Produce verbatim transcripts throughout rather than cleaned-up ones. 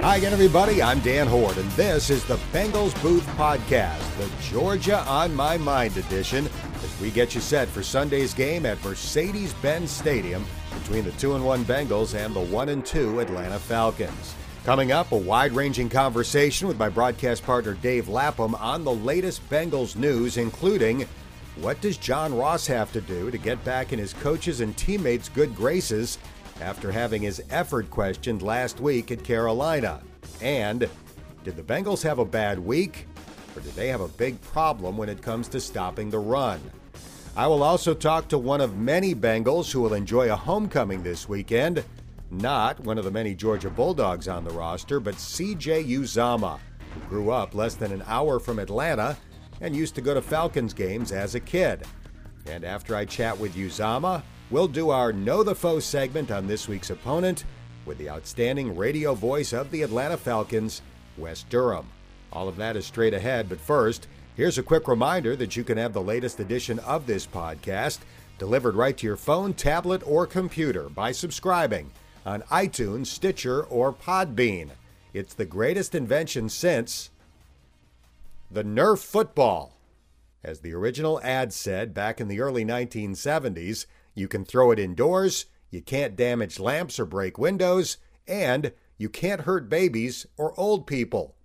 Hi again, everybody. I'm Dan Horde, and this is the Bengals Booth Podcast, the Georgia on My Mind edition, as we get you set for Sunday's game at Mercedes-Benz Stadium between the two and one Bengals and the one and two Atlanta Falcons. Coming up, a wide-ranging conversation with my broadcast partner Dave Lapham on the latest Bengals news, including what does John Ross have to do to get back in his coaches' and teammates' good graces after having his effort questioned last week at Carolina? And did the Bengals have a bad week, or did they have a big problem when it comes to stopping the run? I will also talk to one of many Bengals who will enjoy a homecoming this weekend. Not one of the many Georgia Bulldogs on the roster, but C J Uzomah, who grew up less than an hour from Atlanta and used to go to Falcons games as a kid. And after I chat with Uzomah, we'll do our Know the Foe segment on this week's opponent with the outstanding radio voice of the Atlanta Falcons, Wes Durham. All of that is straight ahead, but first, here's a quick reminder that you can have the latest edition of this podcast delivered right to your phone, tablet, or computer by subscribing on iTunes, Stitcher, or Podbean. It's the greatest invention since the Nerf football. As the original ad said back in the early nineteen seventies, you can throw it indoors, you can't damage lamps or break windows, and you can't hurt babies or old people.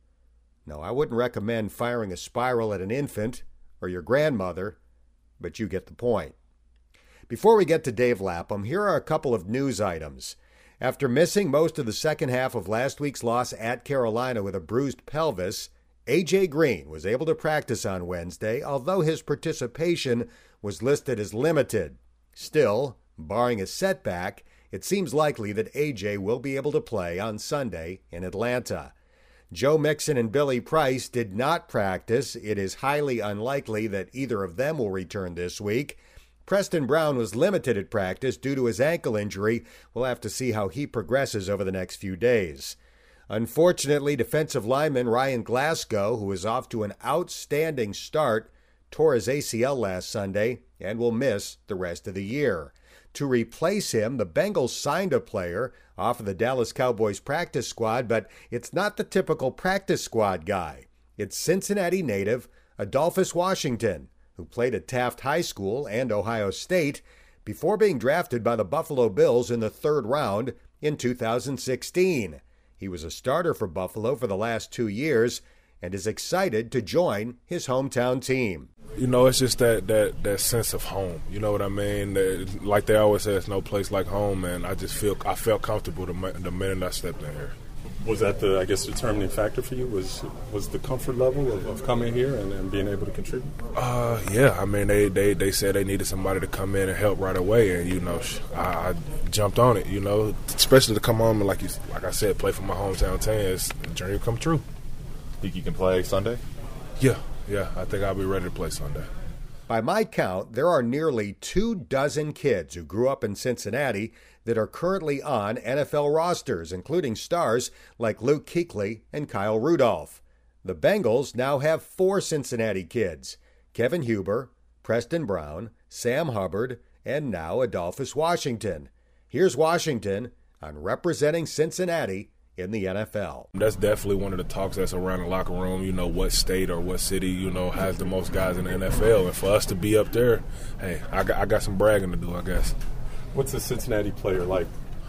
No, I wouldn't recommend firing a spiral at an infant or your grandmother, but you get the point. Before we get to Dave Lapham, here are a couple of news items. After missing most of the second half of last week's loss at Carolina with a bruised pelvis, A J Green was able to practice on Wednesday, although his participation was listed as limited. Still, barring a setback, it seems likely that A J will be able to play on Sunday in Atlanta. Joe Mixon and Billy Price did not practice. It is highly unlikely that either of them will return this week. Preston Brown was limited at practice due to his ankle injury. We'll have to see how he progresses over the next few days. Unfortunately, defensive lineman Ryan Glasgow, who is off to an outstanding start, tore his A C L last Sunday and will miss the rest of the year. To replace him, the Bengals signed a player off of the Dallas Cowboys practice squad, but it's not the typical practice squad guy. It's Cincinnati native Adolphus Washington, who played at Taft High School and Ohio State before being drafted by the Buffalo Bills in the third round in two thousand sixteen. He was a starter for Buffalo for the last two years and is excited to join his hometown team. You know, it's just that, that, that sense of home. You know what I mean? Like they always say, it's no place like home, and I just feel I felt comfortable the, the minute I stepped in here. Was that the, I guess, determining factor for you? Was was the comfort level of, of coming here and, and being able to contribute? Uh, yeah. I mean, they, they, they said they needed somebody to come in and help right away, and, you know, I, I jumped on it, you know, especially to come on and, like you, like I said, play for my hometown team. It's a dream come true. Think you can play Sunday? Yeah. Yeah, I think I'll be ready to play Sunday. By my count, there are nearly two dozen kids who grew up in Cincinnati that are currently on N F L rosters, including stars like Luke Kuechly and Kyle Rudolph. The Bengals now have four Cincinnati kids: Kevin Huber, Preston Brown, Sam Hubbard, and now Adolphus Washington. Here's Washington on representing Cincinnati in the N F L. That's definitely one of the talks that's around the locker room, you know, what state or what city, you know, has the most guys in the N F L. And for us to be up there, hey, I got, I got some bragging to do, I guess. What's a Cincinnati player like?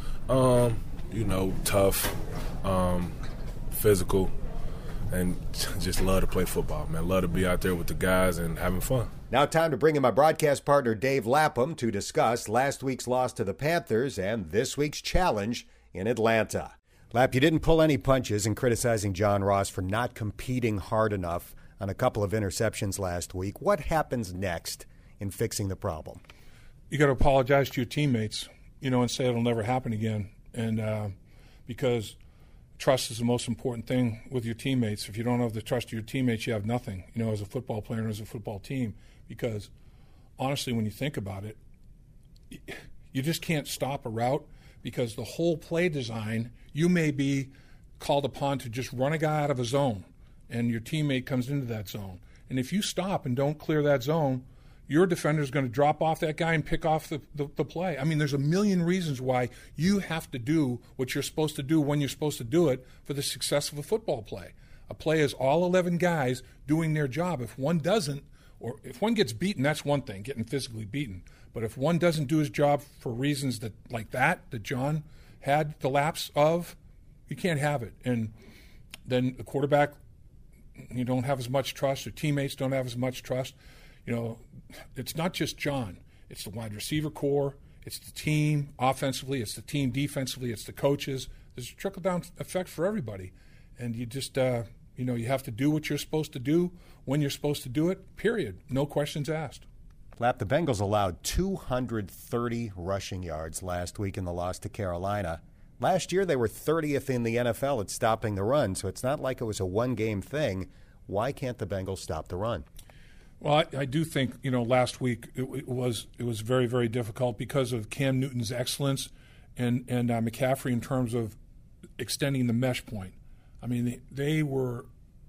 Um, you know, tough, um, physical, and just love to play football, man. Love to be out there with the guys and having fun. Now time to bring in my broadcast partner Dave Lapham to discuss last week's loss to the Panthers and this week's challenge in Atlanta. Lap, you didn't pull any punches in criticizing John Ross for not competing hard enough on a couple of interceptions last week. What happens next in fixing the problem? You got to apologize to your teammates, you know, and say it'll never happen again. And uh, because trust is the most important thing with your teammates. If you don't have the trust of your teammates, you have nothing, you know, as a football player and as a football team. Because honestly, when you think about it, you just can't stop a route because the whole play design, you may be called upon to just run a guy out of a zone, and your teammate comes into that zone. And if you stop and don't clear that zone, your defender is going to drop off that guy and pick off the, the, the play. I mean, there's a million reasons why you have to do what you're supposed to do when you're supposed to do it for the success of a football play. A play is all eleven guys doing their job. If one doesn't, or if one gets beaten, that's one thing, getting physically beaten. But if one doesn't do his job for reasons that like that, that John had the lapse of, you can't have it. And then the quarterback, you don't have as much trust, or teammates don't have as much trust. You know, it's not just John. It's the wide receiver core. It's the team offensively. It's the team defensively. It's the coaches. There's a trickle-down effect for everybody. And you just, uh, you know, you have to do what you're supposed to do when you're supposed to do it, period. No questions asked. Lap, the Bengals allowed two hundred thirty rushing yards last week in the loss to Carolina. Last year they were thirtieth in the N F L at stopping the run, so it's not like it was a one-game thing. Why can't the Bengals stop the run? Well, I, I do think, you know, last week it, it was it was very, very difficult because of Cam Newton's excellence and, and uh, McCaffrey in terms of extending the mesh point. I mean, they, they were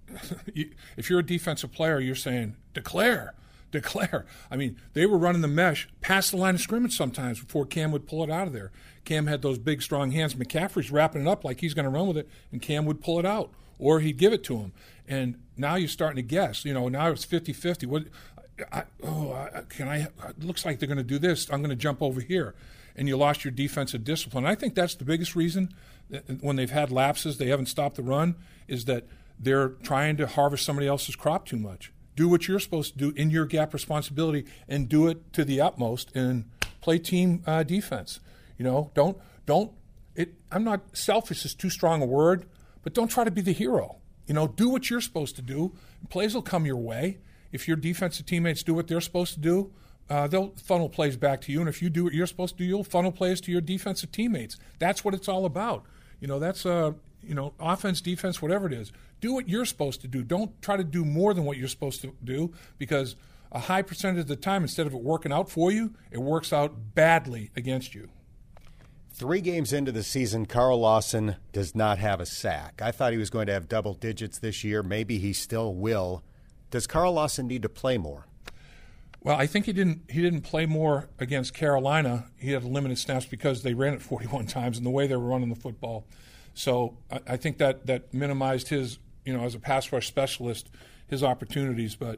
– if you're a defensive player, you're saying, declare, declare. I mean, they were running the mesh past the line of scrimmage sometimes before Cam would pull it out of there. Cam had those big, strong hands. McCaffrey's wrapping it up like he's going to run with it, and Cam would pull it out, or he'd give it to him. And now you're starting to guess. You know, now it's fifty-fifty. What? I, oh, I, can I? It looks like they're going to do this. I'm going to jump over here. And you lost your defensive discipline. I think that's the biggest reason that when they've had lapses, they haven't stopped the run, is that they're trying to harvest somebody else's crop too much. Do what you're supposed to do in your gap responsibility and do it to the utmost and play team uh, defense. You know, don't, don't, it, I'm not, selfish is too strong a word, but don't try to be the hero. You know, do what you're supposed to do. Plays will come your way. If your defensive teammates do what they're supposed to do, uh, they'll funnel plays back to you. And if you do what you're supposed to do, you'll funnel plays to your defensive teammates. That's what it's all about. You know, that's, uh, you know, offense, defense, whatever it is. Do what you're supposed to do. Don't try to do more than what you're supposed to do, because a high percentage of the time, instead of it working out for you, it works out badly against you. Three games into the season, Carl Lawson does not have a sack. I thought he was going to have double digits this year. Maybe he still will. Does Carl Lawson need to play more? Well, I think he didn't he didn't play more against Carolina. He had limited snaps because they ran it forty-one times and the way they were running the football. So I, I think that, that minimized his, you know, as a pass rush specialist, his opportunities. But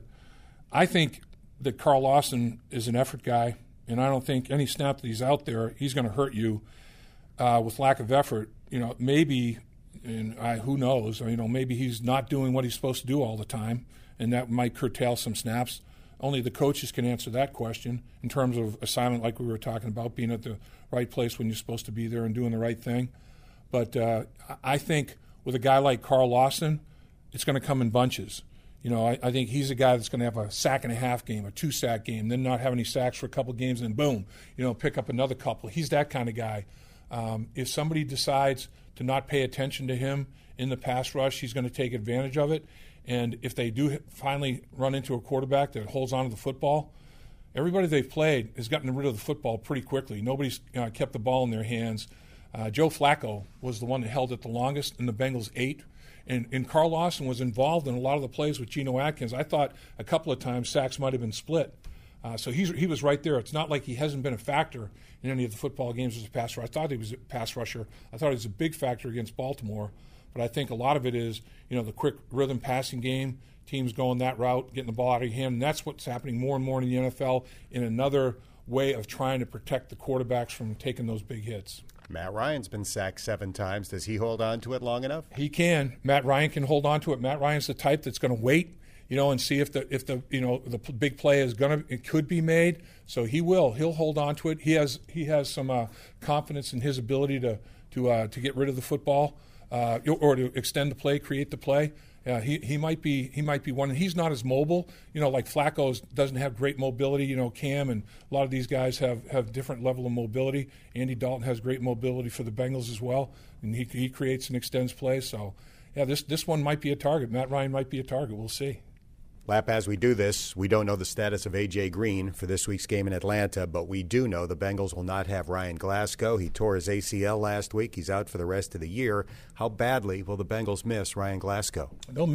I think that Carl Lawson is an effort guy, and I don't think any snap that he's out there, he's going to hurt you uh, with lack of effort. You know, maybe, and I, who knows, or, you know, maybe he's not doing what he's supposed to do all the time, and that might curtail some snaps. Only the coaches can answer that question in terms of assignment, like we were talking about, being at the right place when you're supposed to be there and doing the right thing. But uh, I think with a guy like Carl Lawson, it's going to come in bunches. You know, I, I think he's a guy that's going to have a sack and a half game, a two-sack game, then not have any sacks for a couple games, and boom, you know, pick up another couple. He's that kind of guy. Um, if somebody decides to not pay attention to him in the pass rush, he's going to take advantage of it. And if they do finally run into a quarterback that holds on to the football, everybody they've played has gotten rid of the football pretty quickly. Nobody's uh, kept the ball in their hands. Uh, Joe Flacco was the one that held it the longest, and the Bengals ate. And, and Carl Lawson was involved in a lot of the plays with Geno Atkins. I thought a couple of times sacks might have been split. Uh, so he's, he was right there. It's not like he hasn't been a factor in any of the football games as a pass rusher. I thought he was a pass rusher. I thought he was a big factor against Baltimore. But I think a lot of it is, you know, the quick rhythm passing game, teams going that route, getting the ball out of your hand. And that's what's happening more and more in the N F L, in another way of trying to protect the quarterbacks from taking those big hits. Matt Ryan's been sacked seven times. Does he hold on to it long enough? He can. Matt Ryan can hold on to it. Matt Ryan's the type that's going to wait, you know, and see if the if the you know the big play is going to it could be made. So he will. He'll hold on to it. He has he has some uh, confidence in his ability to to uh, to get rid of the football. Uh, or to extend the play, create the play. Uh, he he might be he might be one. And he's not as mobile, you know, like Flacco doesn't have great mobility. You know, Cam and a lot of these guys have, have different level of mobility. Andy Dalton has great mobility for the Bengals as well, and he he creates and extends plays. So, yeah, this this one might be a target. Matt Ryan might be a target. We'll see. Lap, as we do this, we don't know the status of A J. Green for this week's game in Atlanta, but we do know the Bengals will not have Ryan Glasgow. He tore his A C L last week. He's out for the rest of the year. How badly will the Bengals miss Ryan Glasgow? They'll miss him.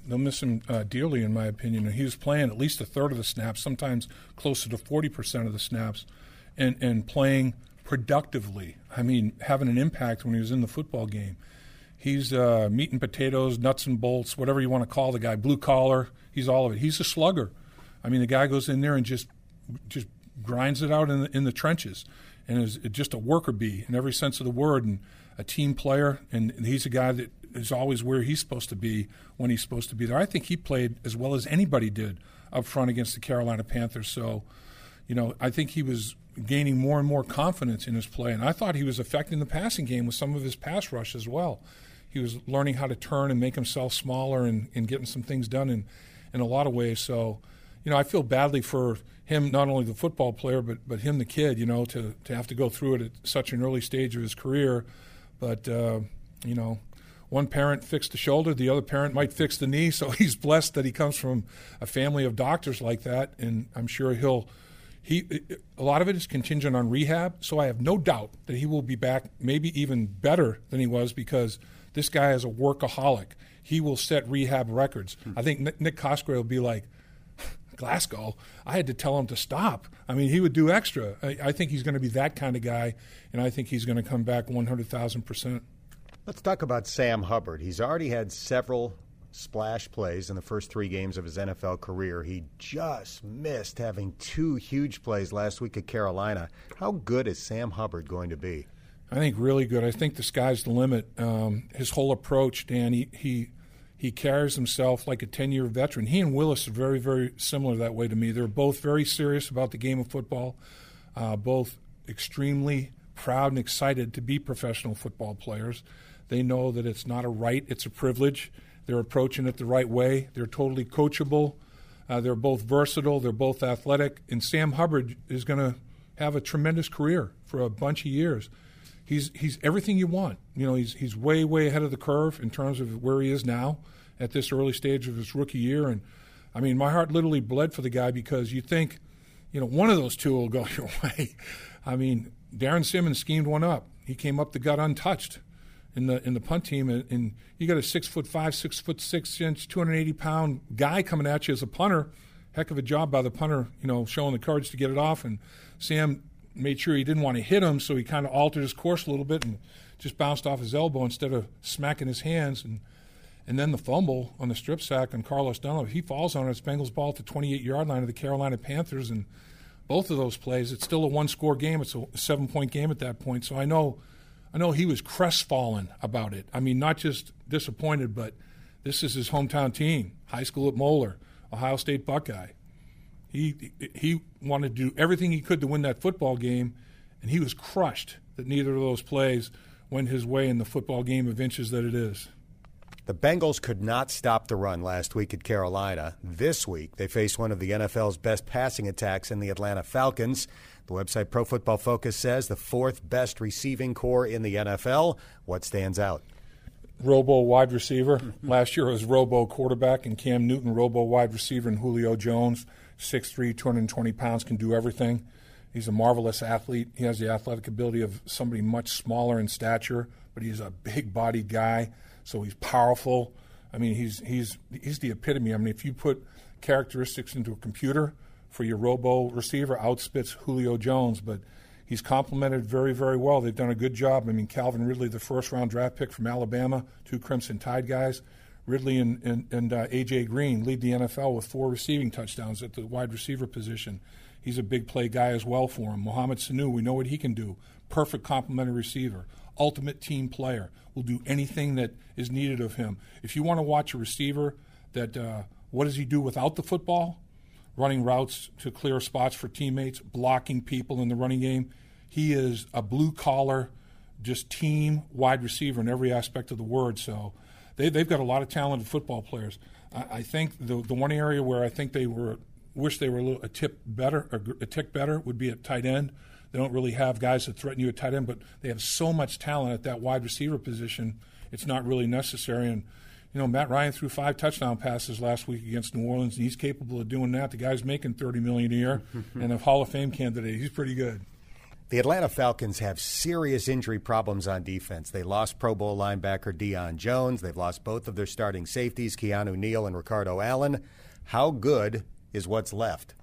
They'll miss him uh, dearly, in my opinion. And he was playing at least a third of the snaps, sometimes closer to forty percent of the snaps, and, and playing productively. I mean, having an impact when he was in the football game. He's uh, meat and potatoes, nuts and bolts, whatever you want to call the guy, blue collar. He's all of it. He's a slugger. I mean, the guy goes in there and just just grinds it out in the, in the trenches, and is just a worker bee in every sense of the word, and a team player. And he's a guy that is always where he's supposed to be when he's supposed to be there. I think he played as well as anybody did up front against the Carolina Panthers. So, you know, I think he was gaining more and more confidence in his play, and I thought he was affecting the passing game with some of his pass rush as well. He was learning how to turn and make himself smaller and, and getting some things done in, in a lot of ways. So, you know, I feel badly for him, not only the football player, but but him, the kid, you know, to, to have to go through it at such an early stage of his career. But, uh, you know, one parent fixed the shoulder, the other parent might fix the knee. So he's blessed that he comes from a family of doctors like that, and I'm sure he'll he a lot of it is contingent on rehab. So I have no doubt that he will be back, maybe even better than he was, because this guy is a workaholic. He will set rehab records. Hmm. I think Nick Cosgrave will be like, Glasgow, I had to tell him to stop. I mean, he would do extra. I, I think he's going to be that kind of guy, and I think he's going to come back one hundred thousand percent. Let's talk about Sam Hubbard. He's already had several splash plays in the first three games of his N F L career. He just missed having two huge plays last week at Carolina. How good is Sam Hubbard going to be? I think really good. I think the sky's the limit. Um, his whole approach, Dan, he, he he carries himself like a ten-year veteran. He and Willis are very, very similar that way to me. They're both very serious about the game of football, uh, both extremely proud and excited to be professional football players. They know that it's not a right, it's a privilege. They're approaching it the right way. They're totally coachable. Uh, they're both versatile. They're both athletic. And Sam Hubbard is going to have a tremendous career for a bunch of years. He's he's everything you want. You know, he's he's way, way ahead of the curve in terms of where he is now at this early stage of his rookie year. And, I mean, my heart literally bled for the guy, because you think, you know, one of those two will go your way. I mean, Darren Simmons schemed one up. He came up the gut untouched in the in the punt team, and, and you got a six foot five, six foot six inch, two hundred eighty pound guy coming at you as a punter. Heck of a job by the punter, you know, showing the courage to get it off. And Sam made sure he didn't want to hit him, so he kind of altered his course a little bit and just bounced off his elbow instead of smacking his hands. And and then the fumble on the strip sack on Carlos Dunlap, he falls on it. It's Bengals ball at the twenty-eight yard line of the Carolina Panthers, and both of those plays, it's still a one-score game. It's a seven-point game at that point. So I know I know he was crestfallen about it. I mean, not just disappointed, but this is his hometown team, high school at Moeller, Ohio State Buckeye. He he wanted to do everything he could to win that football game, and he was crushed that neither of those plays went his way in the football game of inches that it is. The Bengals could not stop the run last week at Carolina. This week, they face one of the N F L's best passing attacks in the Atlanta Falcons. The website Pro Football Focus says the fourth best receiving core in the N F L. What stands out? Robo wide receiver. Last year it was Robo quarterback and Cam Newton, Robo wide receiver, and Julio Jones, six three, two hundred twenty pounds, can do everything. He's a marvelous athlete. He has the athletic ability of somebody much smaller in stature, but he's a big-bodied guy, so he's powerful. I mean, he's he's he's the epitome. I mean, if you put characteristics into a computer for your Robo receiver, outspits Julio Jones, but he's complemented very, very well. They've done a good job. I mean, Calvin Ridley, the first-round draft pick from Alabama, two Crimson Tide guys. Ridley and, and, and uh, A J. Green lead the N F L with four receiving touchdowns at the wide receiver position. He's a big play guy as well for him. Mohamed Sanu, we know what he can do. Perfect complementary receiver. Ultimate team player. Will do anything that is needed of him. If you want to watch a receiver that uh, what does he do without the football? Running routes to clear spots for teammates, blocking people in the running game. He is a blue-collar, just team wide receiver in every aspect of the word. So they, they've got a lot of talented football players. I, I think the the one area where I think they were wish they were a little a tip better, or a tick better, would be at tight end. They don't really have guys that threaten you at tight end, but they have so much talent at that wide receiver position, it's not really necessary. And you know, Matt Ryan threw five touchdown passes last week against New Orleans, and he's capable of doing that. The guy's making thirty million dollars a year and a Hall of Fame candidate. He's pretty good. The Atlanta Falcons have serious injury problems on defense. They lost Pro Bowl linebacker Deion Jones. They've lost both of their starting safeties, Keanu Neal and Ricardo Allen. How good is what's left?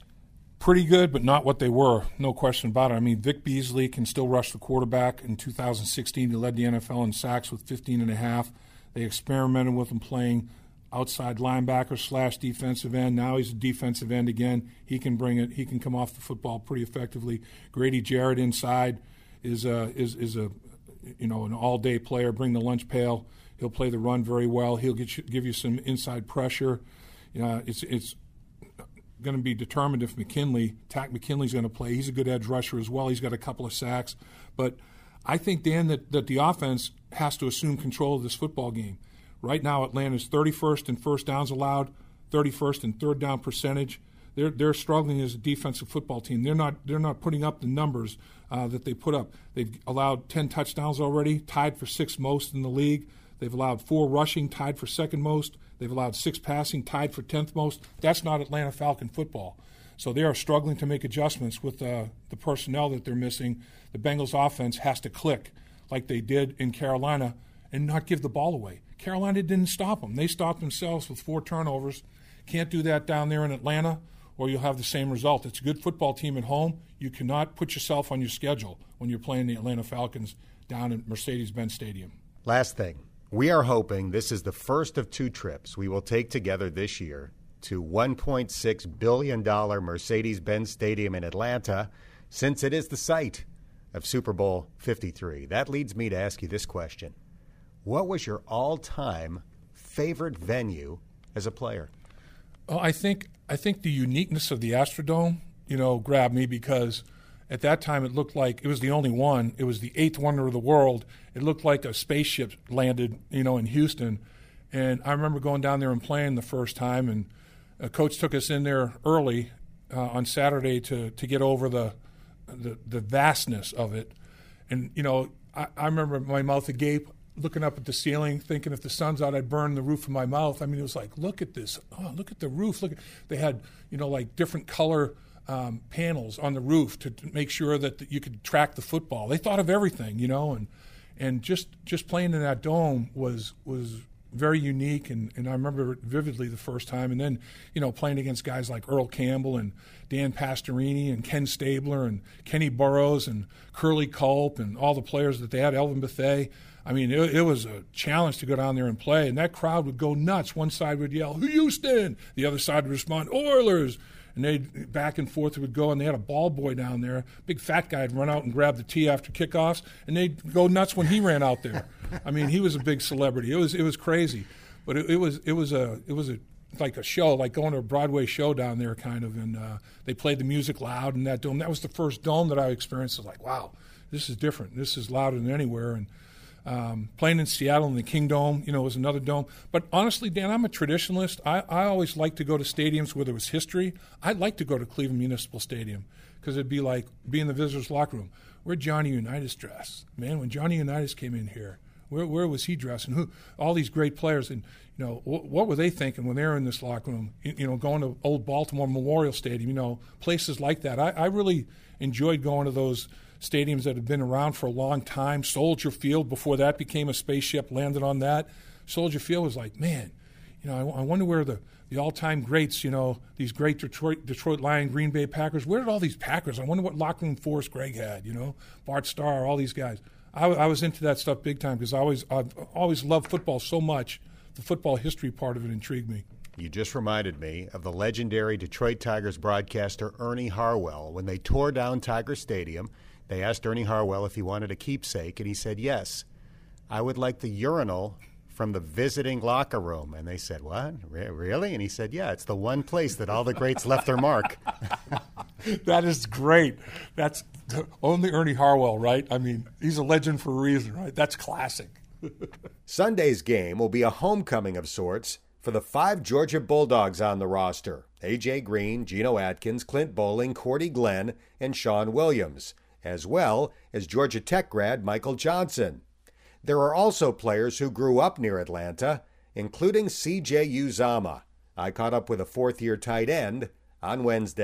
Pretty good, but not what they were. No question about it. I mean, Vic Beasley can still rush the quarterback. In two thousand sixteen, he led the N F L in sacks with fifteen and a half. They experimented with him playing outside linebacker slash defensive end. Now he's a defensive end again. He can bring it. He can come off the football pretty effectively. Grady Jarrett inside is a, is is a you know an all-day player. Bring the lunch pail. He'll play the run very well. He'll get you, give you some inside pressure. You know, it's it's going to be determined if McKinley, Tack McKinley's going to play. He's a good edge rusher as well. He's got a couple of sacks. But I think, Dan, that, that the offense has to assume control of this football game. Right now, Atlanta's thirty-first in first downs allowed, thirty-first in third down percentage. They're they're struggling as a defensive football team. They're not they're not putting up the numbers uh, that they put up. They've allowed ten touchdowns already, tied for sixth most in the league. They've allowed four rushing, tied for second most. They've allowed six passing, tied for tenth most. That's not Atlanta Falcon football. So they are struggling to make adjustments with uh, the personnel that they're missing. The Bengals offense has to click like they did in Carolina and not give the ball away. Carolina didn't stop them. They stopped themselves with four turnovers. Can't do that down there in Atlanta, or you'll have the same result. It's a good football team at home. You cannot put yourself on your schedule when you're playing the Atlanta Falcons down at Mercedes-Benz Stadium. Last thing. We are hoping this is the first of two trips we will take together this year to one point six billion dollars Mercedes-Benz Stadium in Atlanta, since it is the site of Super Bowl fifty-three. That leads me to ask you this question. What was your all-time favorite venue as a player? Oh, I think I think the uniqueness of the Astrodome, you know, grabbed me because at that time it looked like it was the only one. It was the eighth wonder of the world. It looked like a spaceship landed, you know, in Houston. And I remember going down there and playing the first time, and a coach took us in there early uh, on Saturday to, to get over the, the the vastness of it. And, you know, I, I remember my mouth agape, looking up at the ceiling, thinking if the sun's out, I'd burn the roof of my mouth. I mean, it was like, look at this. Oh, look at the roof. Look at, they had, you know, like different color um, panels on the roof to, to make sure that the, you could track the football. They thought of everything, you know, and and just just playing in that dome was was very unique. And, and I remember it vividly the first time. And then, you know, playing against guys like Earl Campbell and Dan Pastorini and Ken Stabler and Kenny Burroughs and Curly Culp and all the players that they had, Elvin Bethea. I mean, it, it was a challenge to go down there and play, and that crowd would go nuts. One side would yell, Houston! The other side would respond, Oilers! And they'd back and forth it would go, and they had a ball boy down there. Big fat guy would run out and grab the tee after kickoffs, and they'd go nuts when he ran out there. I mean, he was a big celebrity. It was it was crazy, but it, it was it was a it was a like a show, like going to a Broadway show down there, kind of. And uh, they played the music loud in that dome. That was the first dome that I experienced. I was like, wow, this is different. This is louder than anywhere. And Um, playing in Seattle in the King Dome, you know, was another dome. But honestly, Dan, I'm a traditionalist. I, I always like to go to stadiums where there was history. I'd like to go to Cleveland Municipal Stadium because it'd be like being in the visitors' locker room. Where'd Johnny Unitas dress? Man, when Johnny Unitas came in here, where where was he dressed? And who? All these great players. And, you know, wh- what were they thinking when they were in this locker room? You, you know, going to old Baltimore Memorial Stadium, you know, places like that. I, I really enjoyed going to those stadiums that have been around for a long time. Soldier Field, before that became a spaceship, landed on that. Soldier Field was like, man, you know, I, I wonder where the, the all-time greats, you know, these great Detroit Detroit Lions, Green Bay Packers, where did all these Packers, I wonder what locker room force Greg had, you know, Bart Starr, all these guys. I, I was into that stuff big time because I always, I've always loved football so much. The football history part of it intrigued me. You just reminded me of the legendary Detroit Tigers broadcaster Ernie Harwell. When they tore down Tiger Stadium, they asked Ernie Harwell if he wanted a keepsake, and he said, yes, I would like the urinal from the visiting locker room. And they said, what? Re- really? And he said, yeah, it's the one place that all the greats left their mark. That is great. That's only Ernie Harwell, right? I mean, he's a legend for a reason, right? That's classic. Sunday's game will be a homecoming of sorts for the five Georgia Bulldogs on the roster: A J. Green, Geno Atkins, Clint Bowling, Cordy Glenn, and Sean Williams, as well as Georgia Tech grad Michael Johnson. There are also players who grew up near Atlanta, including C J. Uzomah. I caught up with a fourth-year tight end on Wednesday.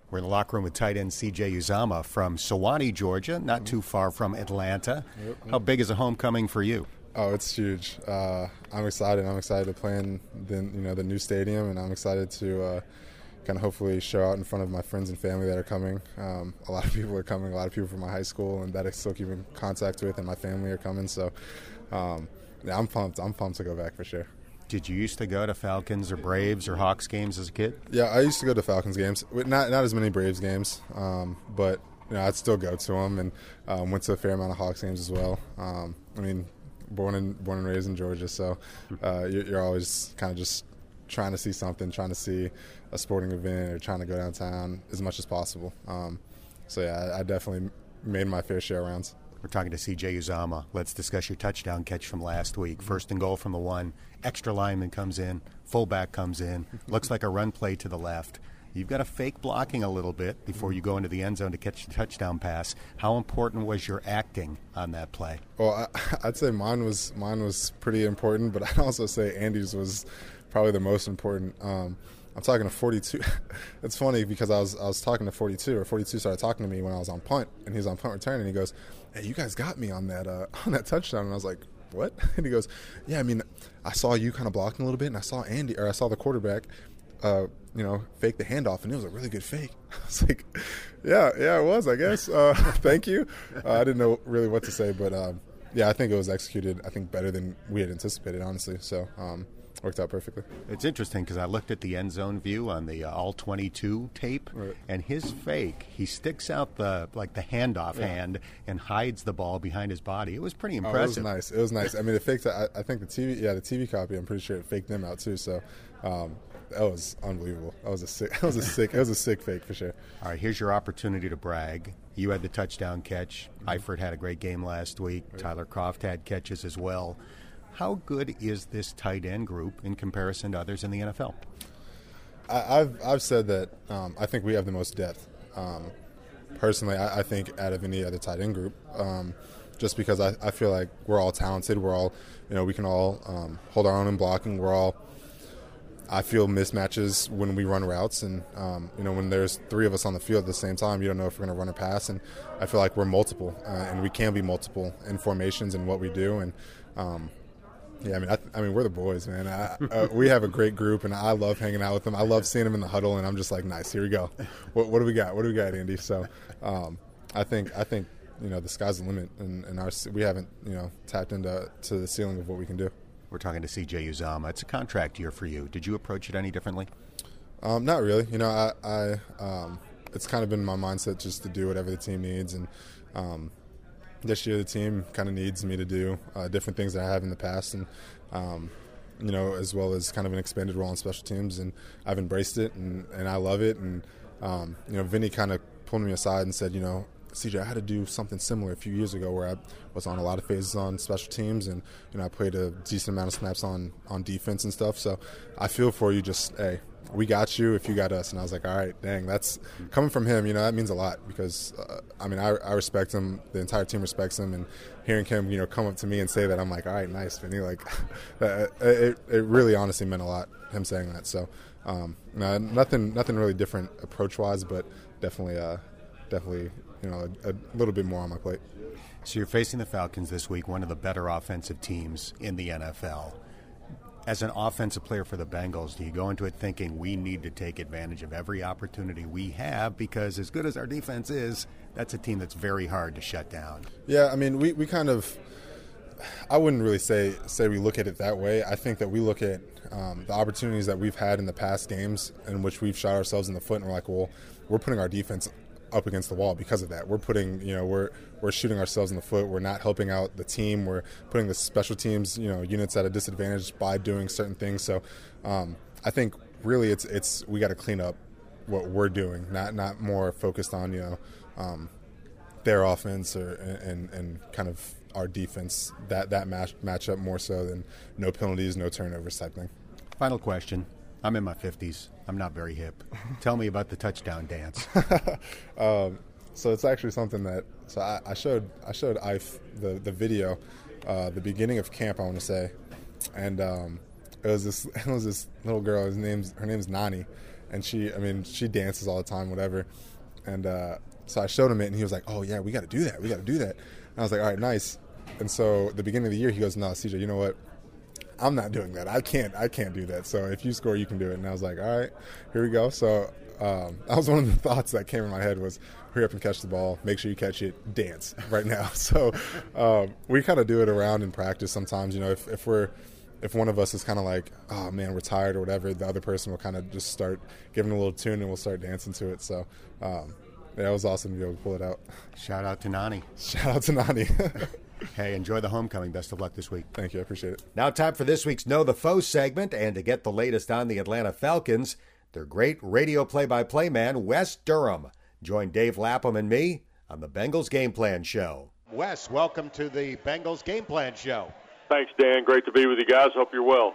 We're in the locker room with tight end C J Uzomah from Sewanee, Georgia, not too far from Atlanta. Yep. How big is a homecoming for you? Oh, it's huge. Uh, I'm excited. I'm excited to play in the, you know, the new stadium, and I'm excited to uh, kind of hopefully show out in front of my friends and family that are coming. Um, a lot of people are coming. A lot of people from my high school and that I still keep in contact with, and my family are coming. So, um, yeah, I'm pumped. I'm pumped to go back for sure. Did you used to go to Falcons or Braves or Hawks games as a kid? Yeah, I used to go to Falcons games. Not not as many Braves games, um, but you know, I'd still go to them, and um, went to a fair amount of Hawks games as well. Um, I mean, born and born and raised in Georgia, so uh, you're, you're always kind of just trying to see something, trying to see a sporting event, or trying to go downtown as much as possible. Um, so yeah, I, I definitely made my fair share of rounds. We're talking to C J Uzomah. Let's discuss your touchdown catch from last week. First and goal from the one. Extra lineman comes in. Fullback comes in. Looks like a run play to the left. You've got to fake blocking a little bit before you go into the end zone to catch the touchdown pass. How important was your acting on that play? Well, I, I'd say mine was mine was pretty important, but I'd also say Andy's was probably the most important. Um, I'm talking to forty-two. It's funny because I was I was talking to forty-two, or forty-two started talking to me when I was on punt, and he was on punt return, and he goes, "Hey, you guys got me on that uh, on that touchdown," and I was like, "What?" And he goes, "Yeah, I mean, I saw you kind of blocking a little bit, and I saw Andy, or I saw the quarterback, uh, you know, fake the handoff, and it was a really good fake." I was like, "Yeah, yeah, it was, I guess. Uh, thank you." Uh, I didn't know really what to say, but um, yeah, I think it was executed, I think, better than we had anticipated, honestly. So. Um, Worked out perfectly. It's interesting because I looked at the end zone view on the uh, all twenty-two tape, right. And his fake, he sticks out the like the handoff yeah. hand and hides the ball behind his body. It was pretty impressive. Oh, it was nice. It was nice. I mean, it faked. I, I think the T V, yeah, the T V copy. I'm pretty sure it faked them out too. So um, that was unbelievable. That was a sick. That was a sick. It was a sick fake for sure. All right, here's your opportunity to brag. You had the touchdown catch. Mm-hmm. Eifert had a great game last week. Right. Tyler Croft had catches as well. How good is this tight end group in comparison to others in the N F L? I, I've I've said that um, I think we have the most depth. Um, personally, I, I think out of any other tight end group, um, just because I, I feel like we're all talented. We're all, you know, we can all um, hold our own in blocking. We're all, I feel, mismatches when we run routes, and um, you know, when there's three of us on the field at the same time, you don't know if we're going to run or pass. And I feel like we're multiple, uh, and we can be multiple in formations and what we do. And um, Yeah, I mean, I, I mean, we're the boys, man. I, uh, we have a great group, and I love hanging out with them. I love seeing them in the huddle, and I'm just like, nice. Here we go. What, what do we got? What do we got, Andy? So, um, I think, I think, you know, the sky's the limit, and, and our we haven't, you know, tapped into to the ceiling of what we can do. We're talking to C J Uzomah. It's a contract year for you. Did you approach it any differently? Um, not really. You know, I, I um, it's kind of been my mindset just to do whatever the team needs, and um, this year the team kind of needs me to do uh, different things that I have in the past, and um, you know, as well as kind of an expanded role on special teams, and I've embraced it, and, and I love it. And um, you know, Vinny kind of pulled me aside and said, you know, C J, I had to do something similar a few years ago where I was on a lot of phases on special teams, and you know, I played a decent amount of snaps on on defense and stuff. So I feel for you. Just hey, we got you if you got us. And I was like, all right, dang, that's coming from him. You know, that means a lot because uh, I mean, I, I respect him. The entire team respects him, and hearing him, you know, come up to me and say that, I'm like, all right, nice, Vinny. Like, it it really honestly meant a lot, him saying that. So um, no, nothing nothing really different approach wise, but definitely uh, definitely. You know, a, a little bit more on my plate. So you're facing the Falcons this week, one of the better offensive teams in the N F L. As an offensive player for the Bengals, do you go into it thinking we need to take advantage of every opportunity we have because as good as our defense is, that's a team that's very hard to shut down? Yeah, I mean, we, we kind of – I wouldn't really say say we look at it that way. I think that we look at um, the opportunities that we've had in the past games in which we've shot ourselves in the foot, and we're like, well, we're putting our defense – up against the wall because of that. We're putting, you know, we're we're shooting ourselves in the foot. We're not helping out the team. We're putting the special teams, you know, units at a disadvantage by doing certain things. So um, I think really it's it's we got to clean up what we're doing, not not more focused on, you know, um, their offense or and and kind of our defense. That that match match up more so than no penalties, no turnovers type thing. Final question. I'm in my fifties. I'm not very hip. Tell me about the touchdown dance. um, so it's actually something that so I, I showed I showed Ife the the video, uh, the beginning of camp, I want to say, and um, it was this it was this little girl. His name's her name's Nani, and she, I mean, she dances all the time, whatever. And uh, so I showed him it, and he was like, "Oh yeah, we got to do that. We got to do that." And I was like, "All right, nice." And so at the beginning of the year, he goes, "No, C J, you know what? I'm not doing that. I can't. I can't do that. So if you score, you can do it." And I was like, "All right, here we go." So um, that was one of the thoughts that came in my head was, hurry up and catch the ball. Make sure you catch it. Dance right now. So um, we kind of do it around in practice sometimes. You know, if, if we're if one of us is kind of like, oh man, we're tired or whatever, the other person will kind of just start giving a little tune and we'll start dancing to it. So um, yeah, it was awesome to be able to pull it out. Shout out to Nani. Shout out to Nani. Hey, enjoy the homecoming. Best of luck this week. Thank you. I appreciate it. Now time for this week's Know the Foe segment, and to get the latest on the Atlanta Falcons, their great radio play-by-play man, Wes Durham. Join Dave Lapham and me on the Bengals Game Plan Show. Wes, welcome to the Bengals Game Plan Show. Thanks, Dan. Great to be with you guys. Hope you're well.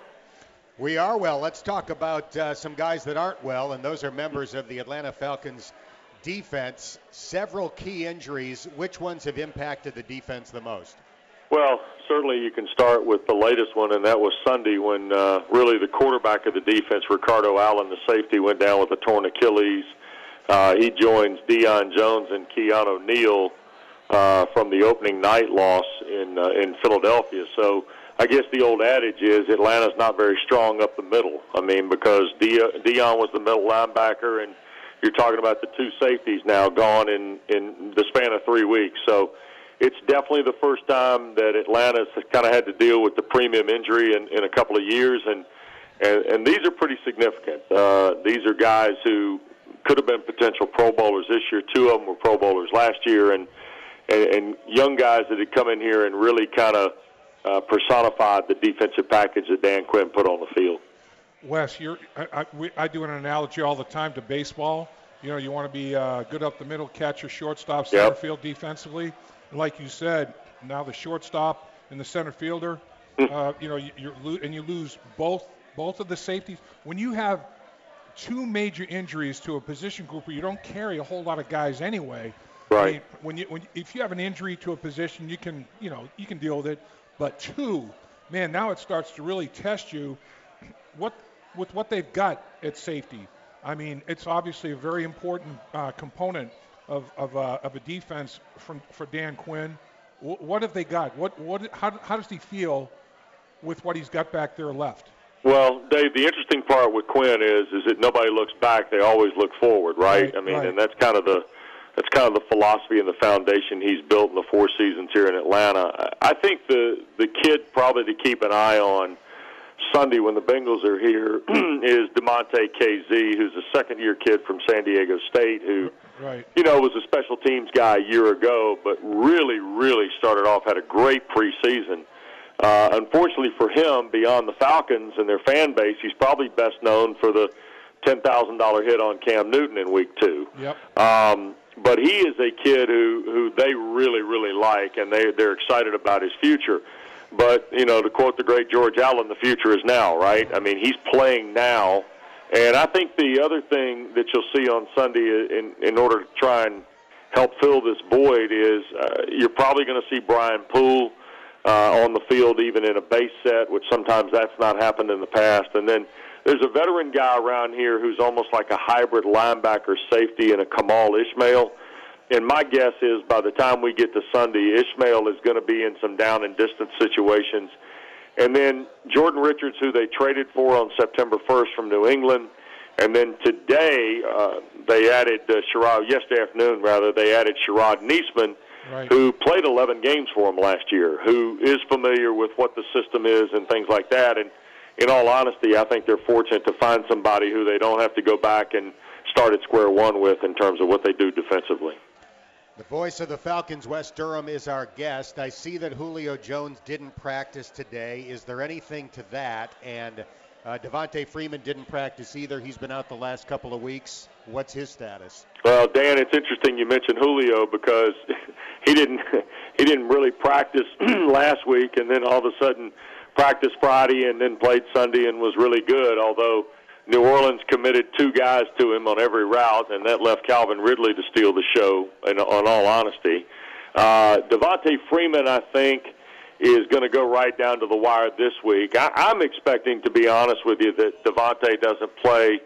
We are well. Let's talk about uh, some guys that aren't well, and those are members of the Atlanta Falcons defense. Several key injuries. Which ones have impacted the defense the most? Well, certainly you can start with the latest one, and that was Sunday when uh, really the quarterback of the defense, Ricardo Allen, the safety, went down with a torn Achilles. Uh, he joins Deion Jones and Keanu Neal uh, from the opening night loss in uh, in Philadelphia. So I guess the old adage is Atlanta's not very strong up the middle. I mean, because De- Deion was the middle linebacker, and you're talking about the two safeties now gone in, in the span of three weeks. So it's definitely the first time that Atlanta's kind of had to deal with the premium injury in, in a couple of years, and, and, and these are pretty significant. Uh, these are guys who could have been potential Pro Bowlers this year. Two of them were Pro Bowlers last year, and and, and young guys that had come in here and really kind of uh, personified the defensive package that Dan Quinn put on the field. Wes, you're, I, I, we, I do an analogy all the time to baseball. You know, you want to be uh, good up the middle, catcher, shortstop, center Yep. field defensively. And like you said, now the shortstop and the center fielder, uh, you know, you, you're lo- and you lose both both of the safeties. When you have two major injuries to a position group where you don't carry a whole lot of guys anyway. Right. I mean, when you when if you have an injury to a position, you can you know you can deal with it. But two, man, now it starts to really test you. What with what they've got at safety, I mean, it's obviously a very important uh, component of of, uh, of a defense from for Dan Quinn. W- what have they got? What what how how does he feel with what he's got back there left? Well, Dave, the interesting part with Quinn is is that nobody looks back; they always look forward, right? Right, I mean, right. and that's kind of the that's kind of the philosophy and the foundation he's built in the four seasons here in Atlanta. I think the the kid probably to keep an eye on Sunday when the Bengals are here is DeMonte K Z, who's a second-year kid from San Diego State, who, Right. you know, was a special teams guy a year ago, but really, really started off, had a great preseason. Uh, unfortunately for him, beyond the Falcons and their fan base, he's probably best known for the ten thousand dollars hit on Cam Newton in week two. Yep. Um, but he is a kid who, who they really, really like, and they, they're excited about his future. But, you know, to quote the great George Allen, the future is now, right? I mean, he's playing now. And I think the other thing that you'll see on Sunday in, in order to try and help fill this void is uh, you're probably going to see Brian Poole uh, on the field even in a base set, which sometimes that's not happened in the past. And then there's a veteran guy around here who's almost like a hybrid linebacker safety and a Kamal Ishmael. And my guess is by the time we get to Sunday, Ishmael is going to be in some down and distance situations. And then Jordan Richards, who they traded for on September first from New England. And then today, uh, they added uh, Sherrod, yesterday afternoon, rather, they added Sherrod Niesman, Right. who played eleven games for him last year, who is familiar with what the system is and things like that. And in all honesty, I think they're fortunate to find somebody who they don't have to go back and start at square one with in terms of what they do defensively. The voice of the Falcons, Wes Durham, is our guest. I see that Julio Jones didn't practice today. Is there anything to that? And uh, Devontae Freeman didn't practice either. He's been out the last couple of weeks. What's his status? Well, Dan, it's interesting you mentioned Julio because he didn't he didn't really practice last week, and then all of a sudden practiced Friday and then played Sunday and was really good, although New Orleans committed two guys to him on every route, and that left Calvin Ridley to steal the show, in, on all honesty. Uh, Devontae Freeman, I think, is going to go right down to the wire this week. I, I'm expecting, to be honest with you, that Devontae doesn't play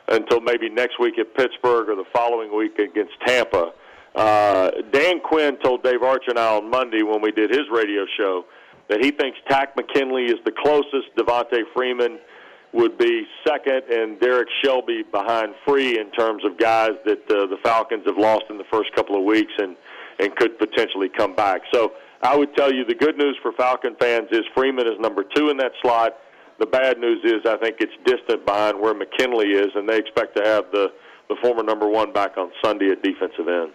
until maybe next week at Pittsburgh or the following week against Tampa. Uh, Dan Quinn told Dave Archer and I on Monday when we did his radio show that he thinks Tack McKinley is the closest. Devontae Freeman would be second, and Derek Shelby behind Free in terms of guys that uh, the Falcons have lost in the first couple of weeks and, and could potentially come back. So I would tell you the good news for Falcon fans is Freeman is number two in that slot. The bad news is I think it's distant behind where McKinley is, and they expect to have the, the former number one back on Sunday at defensive end.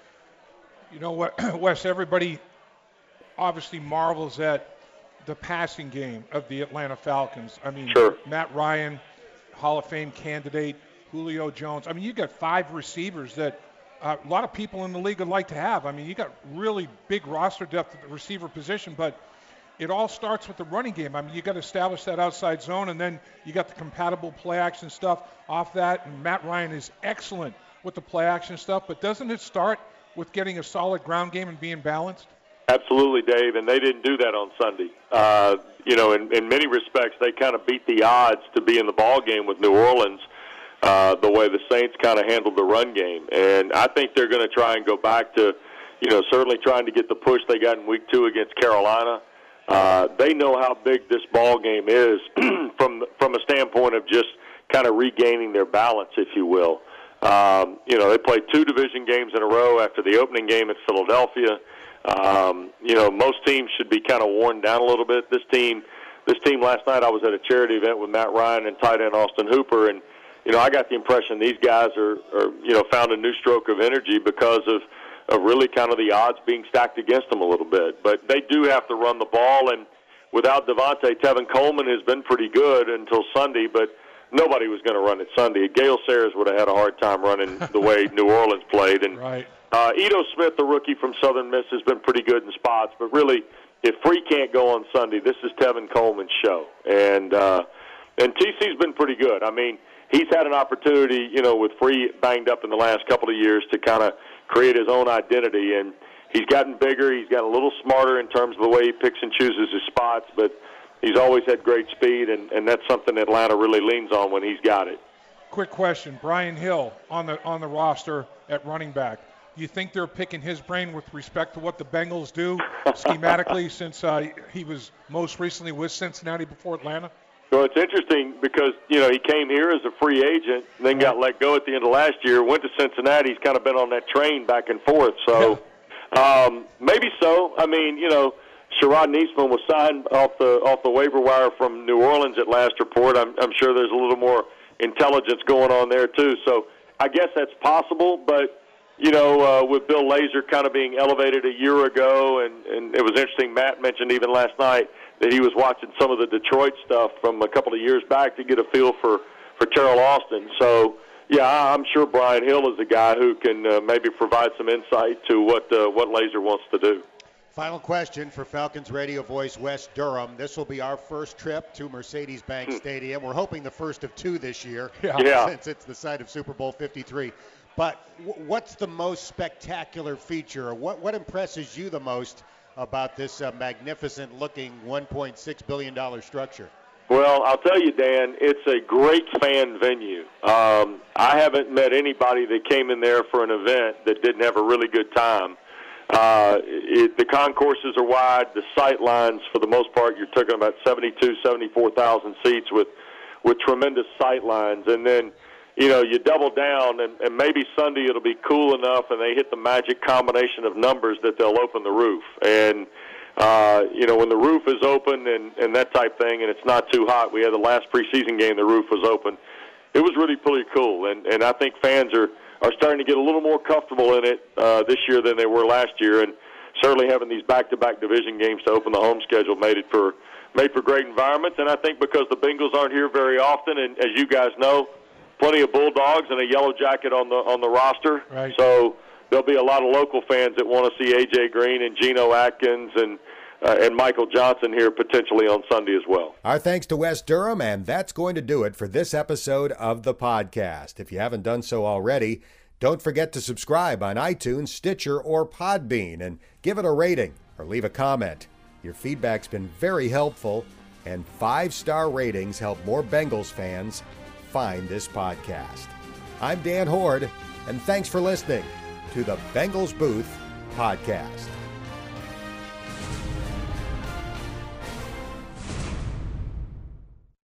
You know what, Wes, everybody obviously marvels at the passing game of the Atlanta Falcons. I mean, sure. Matt Ryan, Hall of Fame candidate, Julio Jones. I mean, you got five receivers that uh, a lot of people in the league would like to have. I mean, you got really big roster depth at the receiver position, but it all starts with the running game. I mean, you got to establish that outside zone, and then you got the compatible play action stuff off that. And Matt Ryan is excellent with the play action stuff, but doesn't it start with getting a solid ground game and being balanced? Absolutely, Dave, and they didn't do that on Sunday. Uh, you know, in, in many respects, they kind of beat the odds to be in the ball game with New Orleans uh, the way the Saints kind of handled the run game. And I think they're going to try and go back to, you know, certainly trying to get the push they got in week two against Carolina. Uh, they know how big this ball game is from from a standpoint of just kind of regaining their balance, if you will. Um, you know, they played two division games in a row after the opening game at Philadelphia. Um, you know, most teams should be kind of worn down a little bit. This team, this team last night, I was at a charity event with Matt Ryan and tight end Austin Hooper, and you know, I got the impression these guys are, are you know, found a new stroke of energy because of, of really kind of the odds being stacked against them a little bit. But they do have to run the ball, and without Devontae, Tevin Coleman has been pretty good until Sunday, but nobody was going to run it Sunday. Gale Sayers would have had a hard time running the way New Orleans played. And right. uh, Ito Smith, the rookie from Southern Miss, has been pretty good in spots. But really, if Free can't go on Sunday, this is Tevin Coleman's show. And uh, and T C's been pretty good. I mean, he's had an opportunity, you know, with Free banged up in the last couple of years to kind of create his own identity. And he's gotten bigger. He's gotten a little smarter in terms of the way he picks and chooses his spots. But he's always had great speed, and, and that's something Atlanta really leans on when he's got it. Quick question. Brian Hill on the on the roster at running back. Do you think they're picking his brain with respect to what the Bengals do schematically since uh, he was most recently with Cincinnati before Atlanta? Well, it's interesting because, you know, he came here as a free agent, then got let go at the end of last year, went to Cincinnati. He's kind of been on that train back and forth. So um, maybe so. I mean, you know, Sherrod Niesman was signed off the off the waiver wire from New Orleans at last report. I'm, I'm sure there's a little more intelligence going on there, too. So I guess that's possible. But, you know, uh, with Bill Lazor kind of being elevated a year ago, and, and it was interesting, Matt mentioned even last night that he was watching some of the Detroit stuff from a couple of years back to get a feel for, for Terrell Austin. So, yeah, I'm sure Brian Hill is a guy who can uh, maybe provide some insight to what uh, what Lazor wants to do. Final question for Falcons radio voice Wes Durham. This will be our first trip to Mercedes-Benz Stadium. We're hoping the first of two this year, yeah. Yeah. since it's the site of Super Bowl fifty-three. But w- what's the most spectacular feature, or what, what impresses you the most about this uh, magnificent-looking one point six billion dollars structure? Well, I'll tell you, Dan, it's a great fan venue. Um, I haven't met anybody that came in there for an event that didn't have a really good time. Uh, it, the concourses are wide. The sight lines, for the most part, you're talking about seventy-two, seventy-four thousand seats with, with tremendous sight lines. And then, you know, you double down, and, and maybe Sunday it'll be cool enough and they hit the magic combination of numbers that they'll open the roof. And, uh, you know, when the roof is open and, and that type thing, and it's not too hot, we had the last preseason game, the roof was open. It was really pretty cool. And, and I think fans are, are starting to get a little more comfortable in it uh, this year than they were last year. And certainly having these back-to-back division games to open the home schedule made it for made for great environments. And I think because the Bengals aren't here very often, and as you guys know, plenty of Bulldogs and a yellow jacket on the on the roster. Right. So there'll be a lot of local fans that want to see A J Green and Geno Atkins and uh, and Michael Johnson here potentially on Sunday as well. Our thanks to Wes Durham, and that's going to do it for this episode of the podcast. If you haven't done so already, don't forget to subscribe on iTunes, Stitcher, or Podbean, and give it a rating or leave a comment. Your feedback's been very helpful, and five-star ratings help more Bengals fans find this podcast. I'm Dan Hoard, and thanks for listening to the Bengals Booth Podcast.